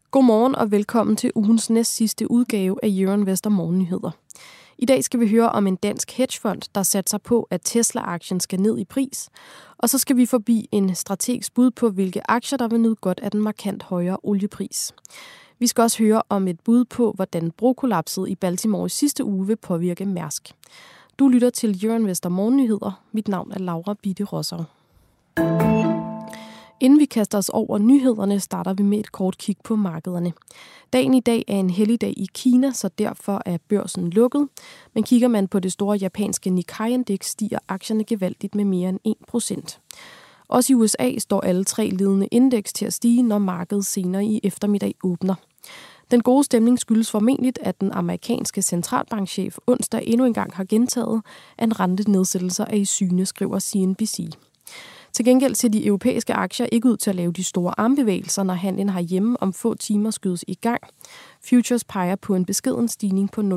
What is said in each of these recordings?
Godmorgen og velkommen til ugens næst sidste udgave af Euroinvestor Morgennyheder. I dag skal vi høre om en dansk hedgefond, der satser på, at Tesla-aktien skal ned i pris. Og så skal vi forbi en strategisk bud på, hvilke aktier, der vil nyde godt af den markant højere oliepris. Vi skal også høre om et bud på, hvordan brokollapset i Baltimore i sidste uge vil påvirke Mærsk. Du lytter til Euroinvestor Morgennyheder. Mit navn er Laura Bitte Rosser. Inden vi kaster os over nyhederne, starter vi med et kort kig på markederne. Dagen i dag er en helligdag i Kina, så derfor er børsen lukket. Men kigger man på det store japanske Nikkei-indeks, stiger aktierne gevaldigt med mere end 1%. Også i USA står alle tre ledende indeks til at stige, når markedet senere i eftermiddag åbner. Den gode stemning skyldes formentlig, at den amerikanske centralbankchef onsdag endnu engang har gentaget, at rentenedsættelser er i syne, skriver CNBC. Til gengæld ser de europæiske aktier ikke ud til at lave de store armbevægelser, når handlen herhjemme om få timer skydes i gang. Futures peger på en beskeden stigning på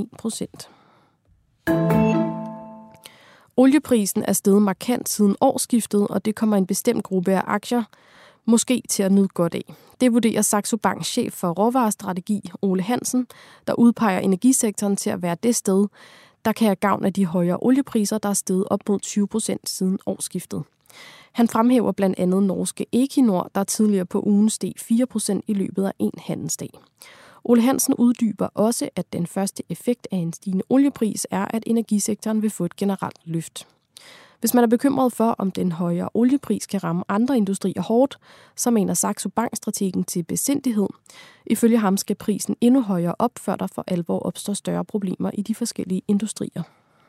0,1%. Olieprisen er steget markant siden årsskiftet, og det kommer en bestemt gruppe af aktier måske til at nyde godt af. Det vurderer Saxo Banks chef for råvarestrategi, Ole Hansen, der udpeger energisektoren til at være det sted, der kan have gavn af de højere oliepriser, der er steget op mod 20% siden årsskiftet. Han fremhæver blandt andet norske Equinor, der tidligere på ugen steg 4% i løbet af en handelsdag. Ole Hansen uddyber også, at den første effekt af en stigende oliepris er, at energisektoren vil få et generelt løft. Hvis man er bekymret for, om den højere oliepris kan ramme andre industrier hårdt, så mener Saxo Bank-strategen til besindighed. Ifølge ham skal prisen endnu højere op, før der for alvor opstår større problemer i de forskellige industrier.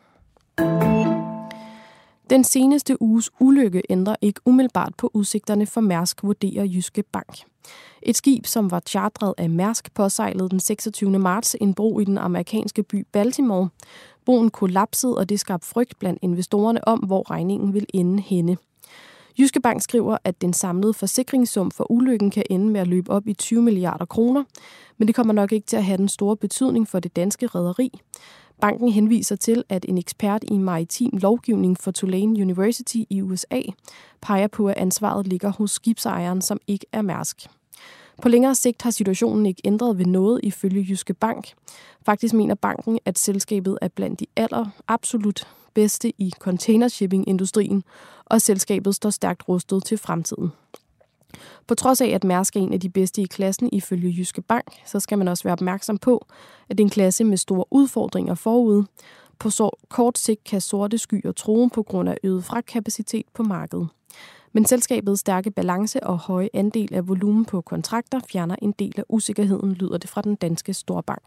Den seneste uges ulykke ændrer ikke umiddelbart på udsigterne for Mærsk, vurderer Jyske Bank. Et skib, som var chartret af Mærsk, påsejlede den 26. marts en bro i den amerikanske by Baltimore. Broen kollapsede, og det skabte frygt blandt investorerne om, hvor regningen vil ende henne. Jyske Bank skriver, at den samlede forsikringssum for ulykken kan ende med at løbe op i 20 milliarder kroner, men det kommer nok ikke til at have den store betydning for det danske rederi. Banken henviser til, at en ekspert i maritim lovgivning for Tulane University i USA peger på, at ansvaret ligger hos skibsejeren, som ikke er Mærsk. På længere sigt har situationen ikke ændret ved noget ifølge Jyske Bank. Faktisk mener banken, at selskabet er blandt de absolut bedste i containershipping-industrien, og selskabet står stærkt rustet til fremtiden. På trods af, at Mærsk er en af de bedste i klassen ifølge Jyske Bank, så skal man også være opmærksom på, at det er en klasse med store udfordringer forude. På så kort sigt kan sorte skyer true på grund af øget fragtkapacitet på markedet. Men selskabets stærke balance og høje andel af volumen på kontrakter fjerner en del af usikkerheden, lyder det fra den danske storbank.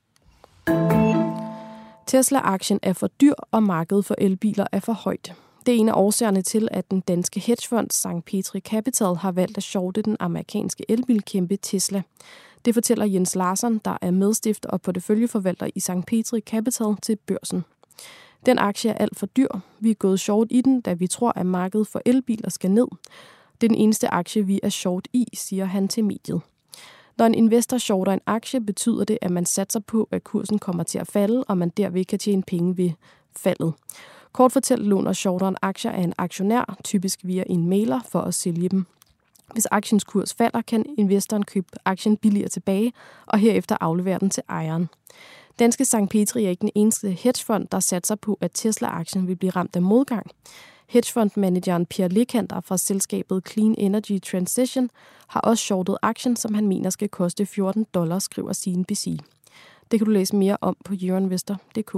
Tesla-aktien er for dyr, og markedet for elbiler er for højt. Det er en af årsagerne til, at den danske hedgefond St. Petri Capital har valgt at shorte den amerikanske elbilkæmpe Tesla. Det fortæller Jens Larsson, der er medstifter og porteføljeforvalter i St. Petri Capital til børsen. Den aktie er alt for dyr. Vi er gået short i den, da vi tror, at markedet for elbiler skal ned. Det er den eneste aktie, vi er short i, siger han til mediet. Når en investor shorter en aktie, betyder det, at man satser på, at kursen kommer til at falde, og man derved kan tjene penge ved faldet. Kort fortalt låner shorteren aktier af en aktionær, typisk via en mailer, for at sælge dem. Hvis aktiens kurs falder, kan investoren købe aktien billigere tilbage, og herefter aflevere den til ejeren. Danske St. Petri er ikke den eneste hedgefond, der satser på, at Tesla-aktien vil blive ramt af modgang. Hedgefondmanageren Pierre Lekander fra selskabet Clean Energy Transition har også shortet aktien, som han mener skal koste $14, skriver CNBC. Det kan du læse mere om på euroinvestor.dk.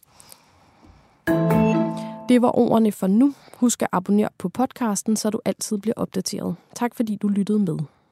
Det var ordene for nu. Husk at abonnere på podcasten, så du altid bliver opdateret. Tak fordi du lyttede med.